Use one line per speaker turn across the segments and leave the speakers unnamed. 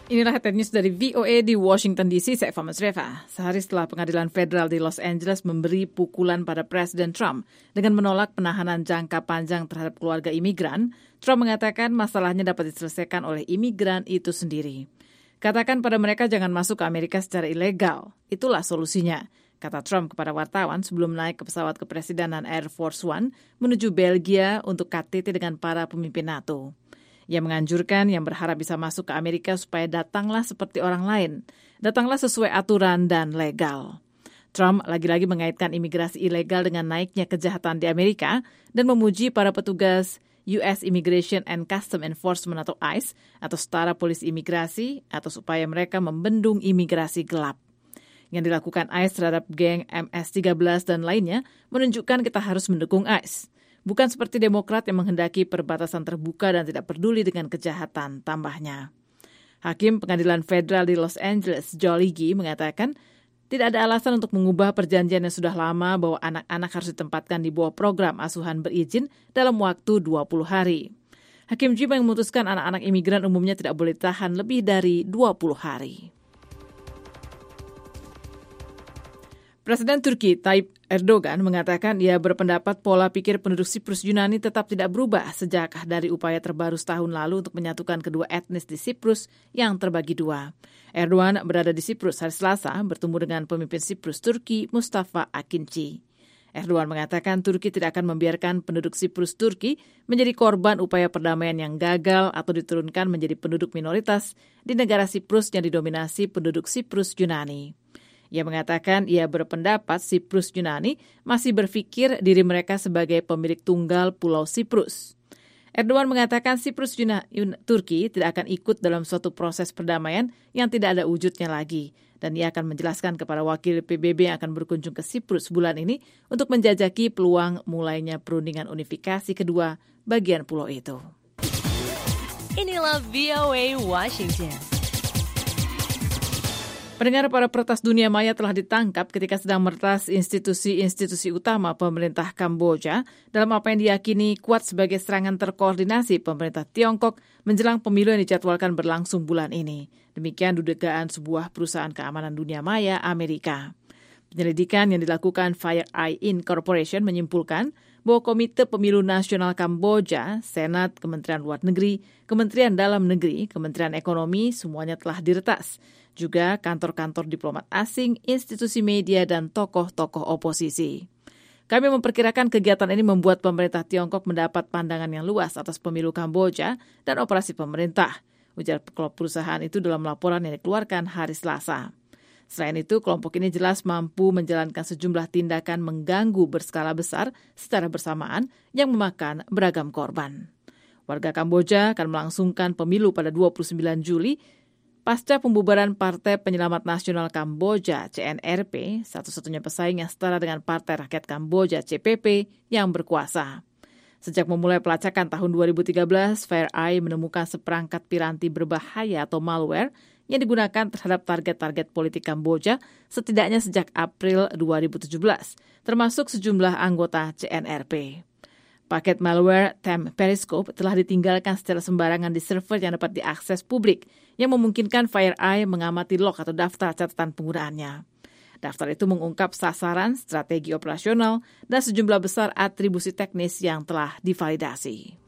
Inilah headline news dari VOA di Washington DC, saya Fama Sreva. Sehari setelah pengadilan federal di Los Angeles memberi pukulan pada Presiden Trump dengan menolak penahanan jangka panjang terhadap keluarga imigran, Trump mengatakan masalahnya dapat diselesaikan oleh imigran itu sendiri. Katakan pada mereka jangan masuk ke Amerika secara ilegal. Itulah solusinya, kata Trump kepada wartawan sebelum naik ke pesawat kepresidenan Air Force One menuju Belgia untuk KTT dengan para pemimpin NATO. Ia menganjurkan yang berharap bisa masuk ke Amerika supaya datanglah seperti orang lain. Datanglah sesuai aturan dan legal. Trump lagi-lagi mengaitkan imigrasi ilegal dengan naiknya kejahatan di Amerika dan memuji para petugas US Immigration and Customs Enforcement atau ICE atau setara polisi imigrasi atau supaya mereka membendung imigrasi gelap. Yang dilakukan ICE terhadap geng MS-13 dan lainnya menunjukkan kita harus mendukung ICE. Bukan seperti Demokrat yang menghendaki perbatasan terbuka dan tidak peduli dengan kejahatan, tambahnya. Hakim Pengadilan Federal di Los Angeles, Joe Liggi, mengatakan tidak ada alasan untuk mengubah perjanjian yang sudah lama bahwa anak-anak harus ditempatkan di bawah program asuhan berizin dalam waktu 20 hari. Hakim juga memutuskan anak-anak imigran umumnya tidak boleh tahan lebih dari 20 hari. Presiden Turki Tayyip Erdogan mengatakan ia berpendapat pola pikir penduduk Siprus Yunani tetap tidak berubah sejak dari upaya terbaru setahun lalu untuk menyatukan kedua etnis di Siprus yang terbagi dua. Erdogan berada di Siprus hari Selasa bertemu dengan pemimpin Siprus Turki Mustafa Akinci. Erdogan mengatakan Turki tidak akan membiarkan penduduk Siprus Turki menjadi korban upaya perdamaian yang gagal atau diturunkan menjadi penduduk minoritas di negara Siprus yang didominasi penduduk Siprus Yunani. Ia mengatakan ia berpendapat Siprus Yunani masih berpikir diri mereka sebagai pemilik tunggal Pulau Siprus. Erdogan mengatakan Siprus Turki tidak akan ikut dalam suatu proses perdamaian yang tidak ada wujudnya lagi. Dan ia akan menjelaskan kepada wakil PBB yang akan berkunjung ke Siprus bulan ini untuk menjajaki peluang mulainya perundingan unifikasi kedua bagian pulau itu.
Inilah VOA Washington.
Pendengar, para peretas dunia maya telah ditangkap ketika sedang meretas institusi-institusi utama pemerintah Kamboja dalam apa yang diyakini kuat sebagai serangan terkoordinasi pemerintah Tiongkok menjelang pemilu yang dijadwalkan berlangsung bulan ini. Demikian dugaan sebuah perusahaan keamanan dunia maya Amerika. Penyelidikan yang dilakukan FireEye Inc. Corporation menyimpulkan bahwa Komite Pemilu Nasional Kamboja, Senat, Kementerian Luar Negeri, Kementerian Dalam Negeri, Kementerian Ekonomi, semuanya telah diretas. Juga kantor-kantor diplomat asing, institusi media, dan tokoh-tokoh oposisi. Kami memperkirakan kegiatan ini membuat pemerintah Tiongkok mendapat pandangan yang luas atas pemilu Kamboja dan operasi pemerintah, ujar perusahaan itu dalam laporan yang dikeluarkan hari Selasa. Selain itu, kelompok ini jelas mampu menjalankan sejumlah tindakan mengganggu berskala besar secara bersamaan yang memakan beragam korban. Warga Kamboja akan melangsungkan pemilu pada 29 Juli, pasca pembubaran Partai Penyelamat Nasional Kamboja (CNRP), satu-satunya pesaing yang setara dengan Partai Rakyat Kamboja (CPP) yang berkuasa. Sejak memulai pelacakan tahun 2013, FireEye menemukan seperangkat piranti berbahaya atau malware yang digunakan terhadap target-target politik Kamboja setidaknya sejak April 2017, termasuk sejumlah anggota CNRP. Paket malware Tem Periscope telah ditinggalkan secara sembarangan di server yang dapat diakses publik, yang memungkinkan FireEye mengamati log atau daftar catatan penggunaannya. Daftar itu mengungkap sasaran, strategi operasional, dan sejumlah besar atribusi teknis yang telah divalidasi.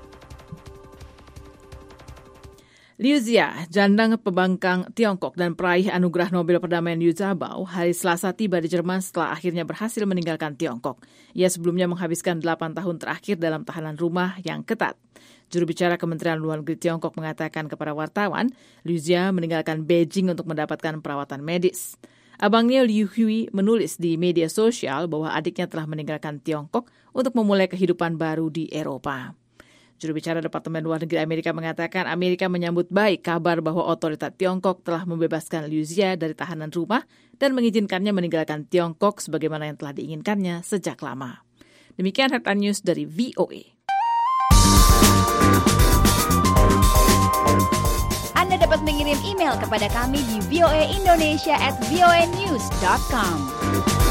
Liu Xia, jandang pembangkang Tiongkok dan peraih anugerah Nobel Perdamaian Liu Xiaobo, hari Selasa tiba di Jerman setelah akhirnya berhasil meninggalkan Tiongkok. Ia sebelumnya menghabiskan 8 tahun terakhir dalam tahanan rumah yang ketat. Juru bicara Kementerian Luar Negeri Tiongkok mengatakan kepada wartawan, Liu Xia meninggalkan Beijing untuk mendapatkan perawatan medis. Abangnya Liu Hui menulis di media sosial bahwa adiknya telah meninggalkan Tiongkok untuk memulai kehidupan baru di Eropa. Juru bicara Departemen Luar Negeri Amerika mengatakan Amerika menyambut baik kabar bahwa otoritas Tiongkok telah membebaskan Liu Xia dari tahanan rumah dan mengizinkannya meninggalkan Tiongkok sebagaimana yang telah diinginkannya sejak lama. Demikian headline news dari VOA.
Anda dapat mengirim email kepada kami di voaindonesia@voanews.com.